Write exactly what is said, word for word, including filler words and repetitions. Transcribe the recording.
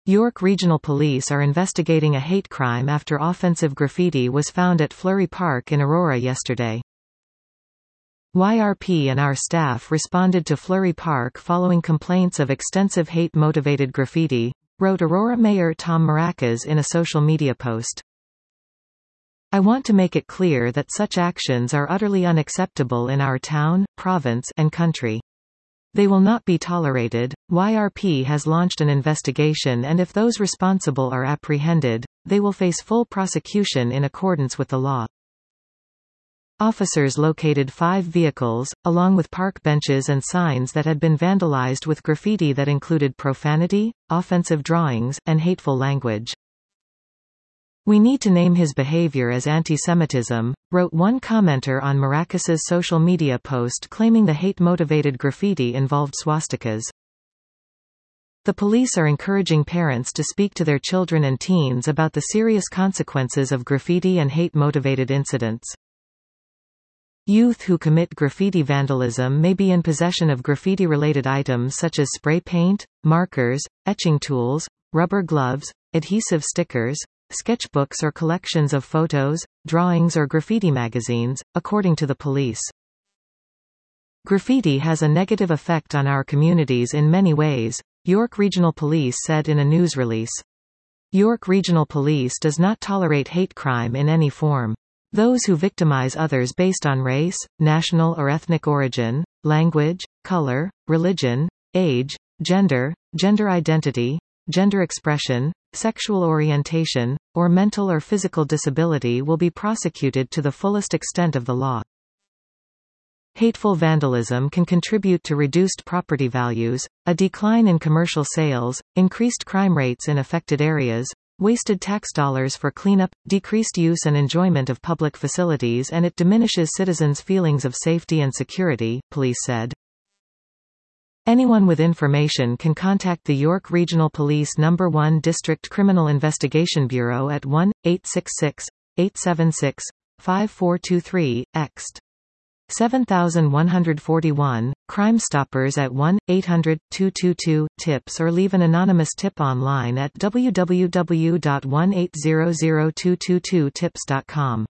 York Regional Police are investigating a hate crime after offensive graffiti was found at Fleury Park in Aurora yesterday. Y R P and our staff responded to Fleury Park following complaints of extensive hate-motivated graffiti, wrote Aurora Mayor Tom Maracas in a social media post. I want to make it clear that such actions are utterly unacceptable in our town, province, and country. They will not be tolerated. Y R P has launched an investigation, and if those responsible are apprehended, they will face full prosecution in accordance with the law. Officers located five vehicles, along with park benches and signs that had been vandalized with graffiti that included profanity, offensive drawings, and hateful language. We need to name his behavior as anti-Semitism, wrote one commenter on Maracas's social media post claiming the hate-motivated graffiti involved swastikas. The police are encouraging parents to speak to their children and teens about the serious consequences of graffiti and hate-motivated incidents. Youth who commit graffiti vandalism may be in possession of graffiti-related items such as spray paint, markers, etching tools, rubber gloves, adhesive stickers, sketchbooks or collections of photos, drawings or graffiti magazines, according to the police. Graffiti has a negative effect on our communities in many ways, York Regional Police said in a news release. York Regional Police does not tolerate hate crime in any form. Those who victimize others based on race, national or ethnic origin, language, color, religion, age, gender, gender identity, gender expression, sexual orientation, or mental or physical disability will be prosecuted to the fullest extent of the law. Hateful vandalism can contribute to reduced property values, a decline in commercial sales, increased crime rates in affected areas, wasted tax dollars for cleanup, decreased use and enjoyment of public facilities, and it diminishes citizens' feelings of safety and security, police said. Anyone with information can contact the York Regional Police Number one District Criminal Investigation Bureau at one eight six six, eight seven six, five four two three, ext. seven one four one, Crime Stoppers at one eight hundred, two two two, tips or leave an anonymous tip online at w w w dot one eight zero zero two two two tips dot com.